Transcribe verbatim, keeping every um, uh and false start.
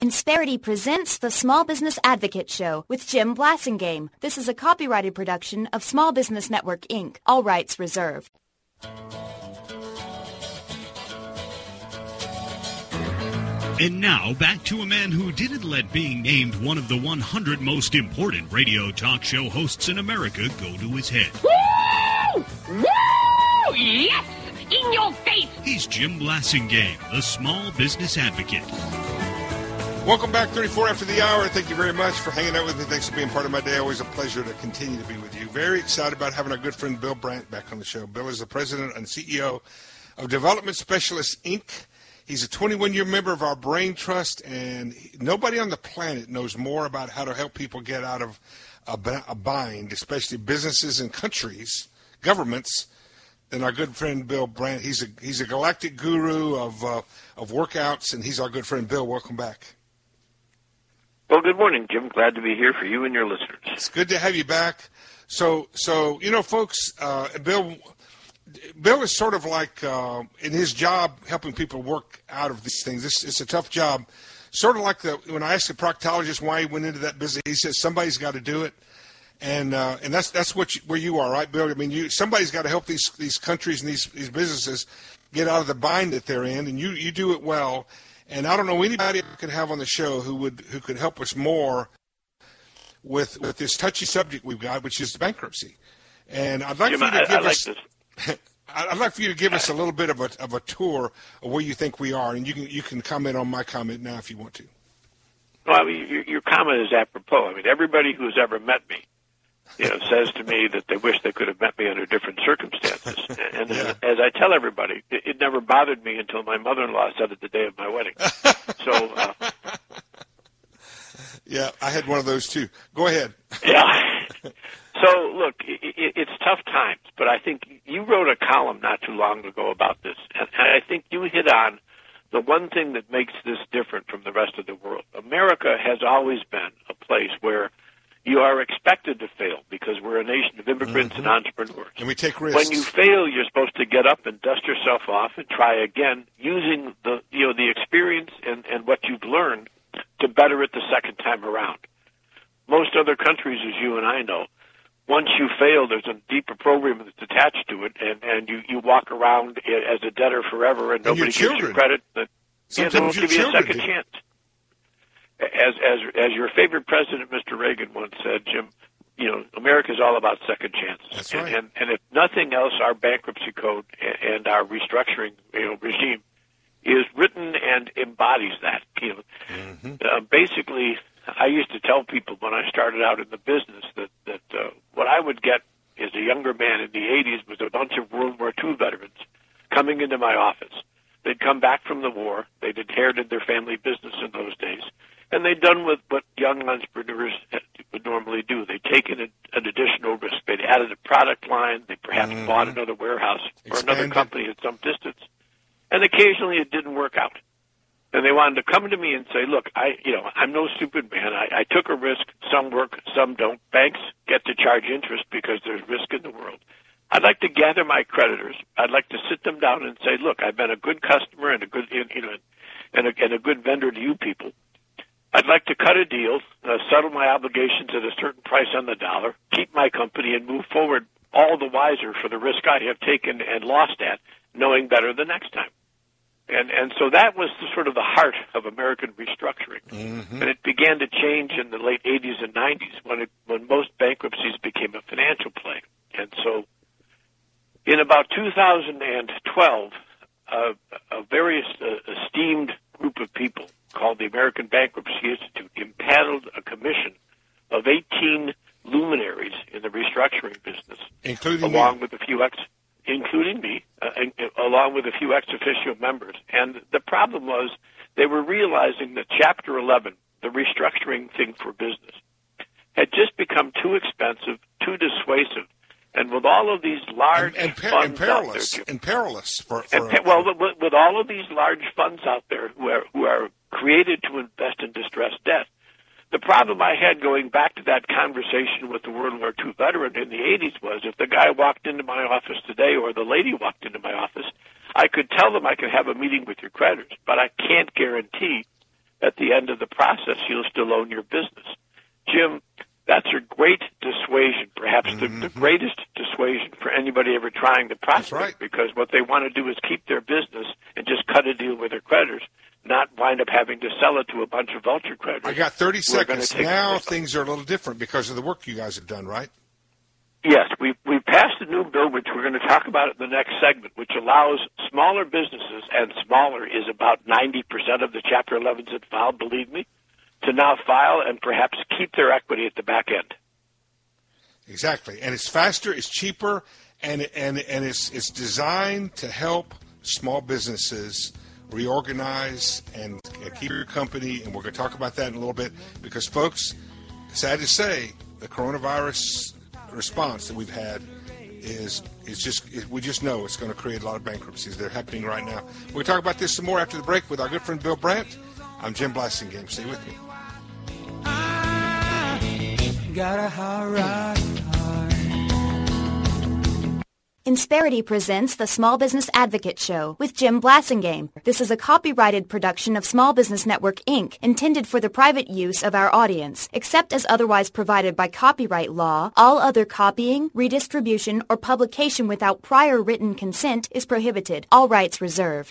Insperity presents the Small Business Advocate Show with Jim Blasingame. This is a copyrighted production of Small Business Network, Incorporated. All rights reserved. And now, back to a man who didn't let being named one of the one hundred most important radio talk show hosts in America go to his head. Woo! Woo! Yes! In your face! He's Jim Blasingame, the Small Business Advocate. Welcome back, thirty-four after the hour. Thank you very much for hanging out with me. Thanks for being part of my day. Always a pleasure to continue to be with you. Very excited about having our good friend Bill Brandt back on the show. Bill is the president and C E O of Development Specialists, Incorporated. He's a twenty-one-year member of our Brain Trust, and nobody on the planet knows more about how to help people get out of a bind, especially businesses and countries, governments, than our good friend Bill Brandt. He's a he's a galactic guru of uh, of workouts, and he's our good friend Bill. Welcome back. Well, good morning, Jim. Glad to be here for you and your listeners. It's good to have you back. So, so you know, folks, uh, Bill, Bill is sort of like uh, in his job helping people work out of these things. It's, it's a tough job. Sort of like the when I asked the proctologist why he went into that business, he says somebody's got to do it, and uh, and that's that's what you, where you are, right, Bill? I mean, you somebody's got to help these these countries and these these businesses get out of the bind that they're in, and you you do it well. And I don't know anybody I could have on the show who would who could help us more with with this touchy subject we've got, which is bankruptcy. And I'd like Jim, for you to I, give I like us this. I'd like for you to give us a little bit of a of a tour of where you think we are, and you can you can comment on my comment now if you want to. Well, I mean, your, your comment is apropos. I mean, everybody who's ever met me, you know, says to me that they wish they could have met me under different circumstances. And yeah. as I tell everybody, it, it never bothered me until my mother-in-law said it the day of my wedding. So, uh, yeah, I had one of those too. Go ahead. Yeah. So, look, it, it, it's tough times, but I think you wrote a column not too long ago about this, and, and I think you hit on the one thing that makes this different from the rest of the world. America has always been a place where you are expected to fail because we're a nation of immigrants mm-hmm. and entrepreneurs. And we take risks. When you fail, you're supposed to get up and dust yourself off and try again, using the you know the experience and, and what you've learned to better it the second time around. Most other countries, as you and I know, once you fail, there's a deeper program that's attached to it, and, and you, you walk around as a debtor forever, and, and nobody gives you credit. That, yeah, they won't give you a second chance. As as as your favorite president, Mister Reagan, once said, Jim, you know, America is all about second chances. That's right. And, and, and if nothing else, our bankruptcy code and our restructuring you know, regime is written and embodies that. You know, mm-hmm. uh, basically, I used to tell people when I started out in the business that that uh, what I would get as a younger man in the eighties was a bunch of World War Two veterans coming into my office. They'd come back from the war. They'd inherited their family business in those days. And they'd done with what young entrepreneurs would normally do. They'd taken an, an additional risk. They'd added a product line. They perhaps mm-hmm. bought another warehouse or Expanded. another company at some distance. And occasionally it didn't work out. And they wanted to come to me and say, look, I, you know, I'm no stupid man. I, I took a risk. Some work, some don't. Banks get to charge interest because there's risk in the world. I'd like to gather my creditors. I'd like to sit them down and say, look, I've been a good customer and a good, you know, and a, and a good vendor to you people. I'd like to cut a deal, uh, settle my obligations at a certain price on the dollar, keep my company, and move forward all the wiser for the risk I have taken and lost at, knowing better the next time. And and so that was the, sort of the heart of American restructuring. Mm-hmm. And it began to change in the late eighties and nineties when it, when most bankruptcies became a financial play. And so in about two thousand twelve, uh, a very uh, esteemed group of people called the American Bankruptcy Institute impaneled a commission of eighteen luminaries in the restructuring business, including along me. with a few ex, including me, uh, and, uh, along with a few ex officio members. And the problem was they were realizing that Chapter eleven, the restructuring thing for business, had just become too expensive, too dissuasive. And with all of these large and, and, per- funds and perilous, out there, and perilous for, for and, well, with, with all of these large funds out there who are who are created to invest in distressed debt, the problem I had going back to that conversation with the World War Two veteran in the eighties was if the guy walked into my office today or the lady walked into my office, I could tell them I could have a meeting with your creditors, but I can't guarantee at the end of the process, you'll still own your business. Jim, that's a great dissuasion, perhaps mm-hmm. the, the greatest dissuasion for anybody ever trying to prospect, right. because what they want to do is keep their business and just cut a deal with their creditors, not wind up having to sell it to a bunch of vulture creditors. I got thirty seconds. Now things are a little different because of the work you guys have done, right? Yes, we we passed a new bill, which we're going to talk about in the next segment, which allows smaller businesses, and smaller is about ninety percent of the Chapter elevens that filed, believe me, to now file and perhaps keep their equity at the back end. Exactly, and it's faster, it's cheaper, and and and it's it's designed to help small businesses reorganize and keep your company. And we're going to talk about that in a little bit because, folks, sad to say, the coronavirus response that we've had is is just it, we just know it's going to create a lot of bankruptcies. They're happening right now. We'll talk about this some more after the break with our good friend Bill Brandt. I'm Jim Blasingame. Stay with me. I got a hot rod. Insperity presents the Small Business Advocate Show with Jim Blasingame. This is a copyrighted production of Small Business Network, Incorporated, intended for the private use of our audience. Except as otherwise provided by copyright law, all other copying, redistribution, or publication without prior written consent is prohibited. All rights reserved.